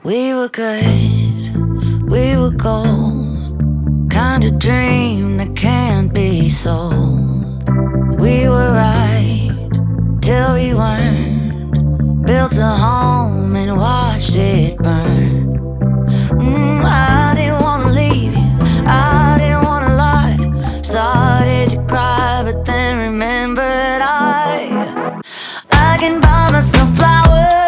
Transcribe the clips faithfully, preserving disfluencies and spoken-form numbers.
We were good, we were gold, kind of dream that can't be sold. We were right till we weren't, built a home and watched it burn. mm, I didn't wanna leave you, I didn't wanna lie. Started to cry but then remembered I I can buy myself flowers,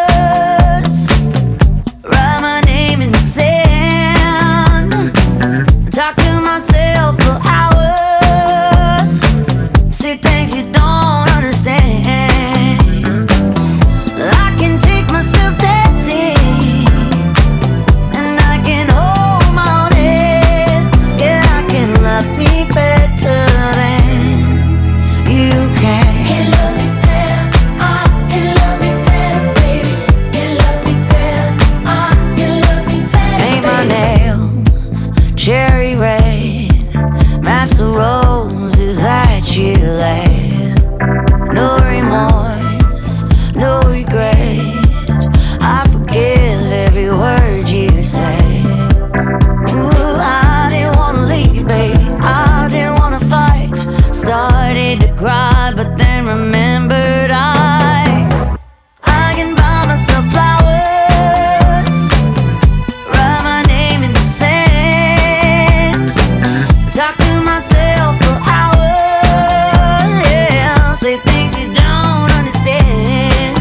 write my name in the sand, talk to myself for hours, see things you don't understand. I can take myself dancing, and I can hold my own head. Yeah, I can love me better than you can. Can love me better, I can love me better, baby. Can love me better, I can love me better. Paint my nails cherry red, match the roses that you laid. No remorse, no regret, I forgive every word you say. Ooh, I didn't wanna leave, baby, I didn't wanna fight. Started to cry but then remembered I I can buy myself flowers, write my name in the sand, talk to myself for hours, yeah, say things you don't understand.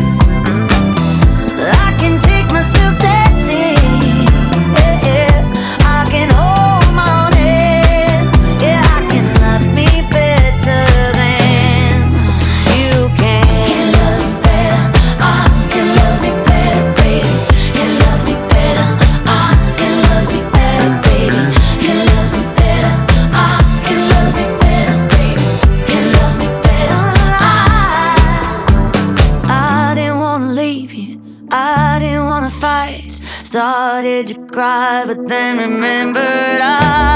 I can take myself dancing, yeah, yeah. I can hold my own head, yeah, I can love me better than you can. Can love me better, I can love me better, baby. Can love me better, I can love me better, baby. Can love me better, I can love me better, baby. Can love me better, I I didn't wanna leave you, I didn't wanna fight. Started to cry but then remembered I